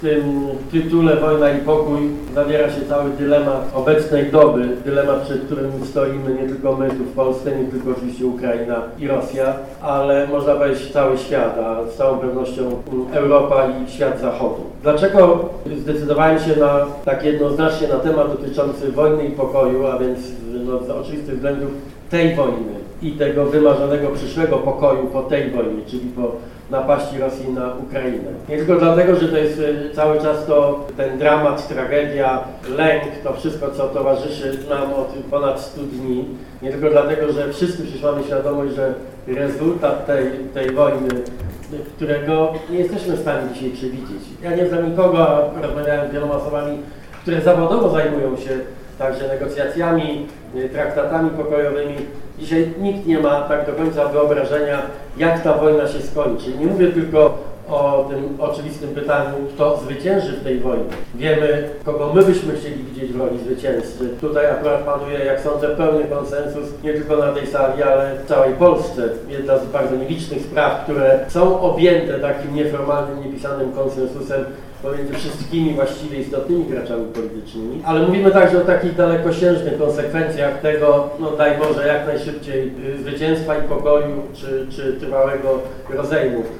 W tym tytule Wojna i pokój zawiera się cały dylemat obecnej doby, dylemat, przed którym stoimy nie tylko my tu w Polsce, nie tylko oczywiście Ukraina i Rosja, ale można powiedzieć cały świat, a z całą pewnością Europa i świat Zachodu. Dlaczego zdecydowałem się na tak jednoznacznie na temat dotyczący wojny i pokoju, a więc z oczywistych względów tej wojny i tego wymarzonego przyszłego pokoju po tej wojnie, czyli po napaści Rosji na Ukrainę. Nie tylko dlatego, że to jest cały czas ten dramat, tragedia, lęk, to wszystko, co towarzyszy nam od ponad 100 dni. Nie tylko dlatego, że wszyscy przecież mamy świadomość, że rezultat tej wojny, którego nie jesteśmy w stanie dzisiaj przewidzieć. Ja nie znam nikogo, a rozmawiałem z wieloma osobami, które zawodowo zajmują się także negocjacjami, traktatami pokojowymi. Dzisiaj nikt nie ma tak do końca wyobrażenia, jak ta wojna się skończy. Nie mówię tylko o tym oczywistym pytaniu, kto zwycięży w tej wojnie. Wiemy, kogo my byśmy chcieli widzieć w roli zwycięzcy. Tutaj akurat panuje, jak sądzę, pełny konsensus, nie tylko na tej sali, ale w całej Polsce. Jedna z bardzo nielicznych spraw, które są objęte takim nieformalnym, niepisanym konsensusem pomiędzy wszystkimi właściwie istotnymi graczami politycznymi, ale mówimy także o takich dalekosiężnych konsekwencjach tego, daj Boże, jak najszybciej zwycięstwa i pokoju, czy trwałego rozejmu.